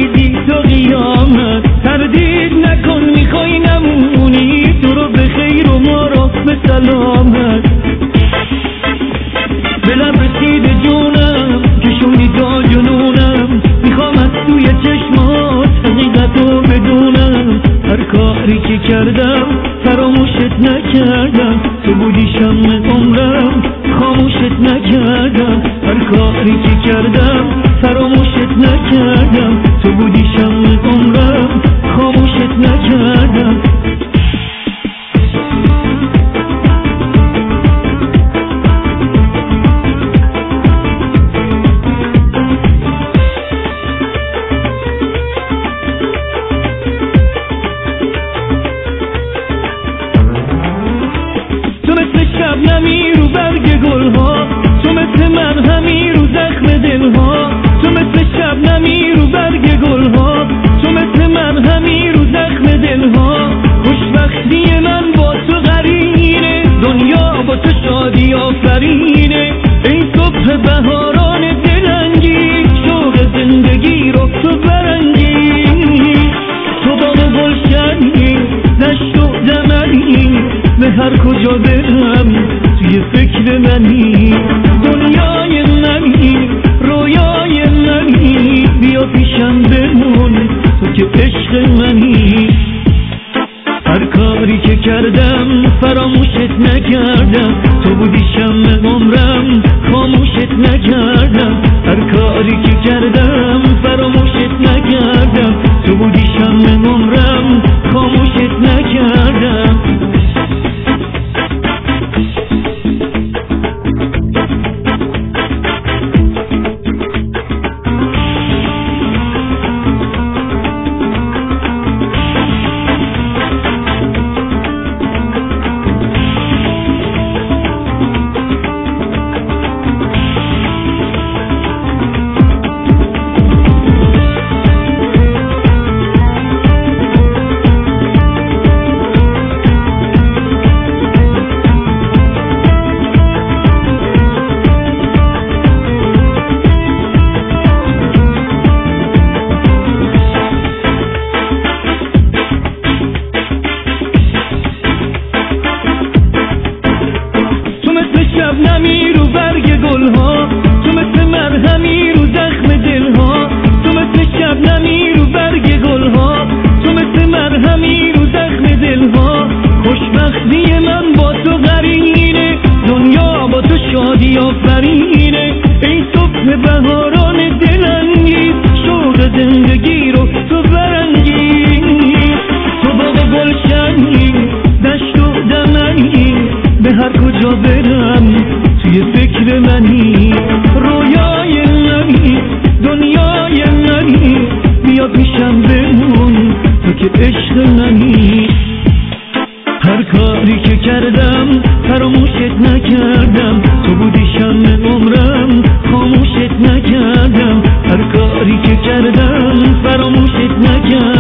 بی تو قیامت. تردید نکن میخوای نمونی، تو رو به خیر و ما رو به سلامت. به لب رسیده جونم کشونی تا جنونم، میخوام از توی چشمات حقیقتو بدونم. هر کاری که کردم فراموشت نکردم، تو بودی شمع عمرم خاموشت نکردم. هر کاری که کردم فراموشت نکردم، تو بودی شمع عمرم خاموشت نکردم. شبنمی رو برگ گلها، تو مثل مرهمی رو زخم دلها. تو مثل شبنمی رو برگ گلها، تو مثل مرهمی رو زخم دلها. خوشبختی من با تو قرینه، دنیا با تو شادی آفرینه. ای صبح بهاران دلنگی، شوق زندگی رو تو برنگی. تو باغ گلشنی، دشت و دمنی، به هر کجا برم توی فکر منی. دنیای منی، رویای منی، بیا پیشم بمون تو که عشق منی. هر کاری که کردم فراموشت نکردم، تو بودی شمع عمرم خاموشت نکردم. هر کاری که کردم فراموشت نکردم، تو بودی شمع عمرم خاموشت نکردم. شبنمی رو برگ گلها، تو مثل مرهمی رو زخم دلها. تو مثل شبنمی رو برگ گلها، تو مثل مرهمی رو زخم دلها. خوشبختی من با تو قرینه، دنیا با تو شادی آفرینه. ای صبح بهاران دلنگیز، شوق زندگی رو تو برانگیز. تو باغ گلشنی، دشت و دمنی، به هر کجا برم توی فکر منی. رویای منی، دنیای منی، بیا پیشم بمون تو که عشق منی. هر کاری که کردم فراموشت نکردم، تو بودی شمع عمرم خاموشت نکردم. هر کاری که کردم فراموشت نکردم.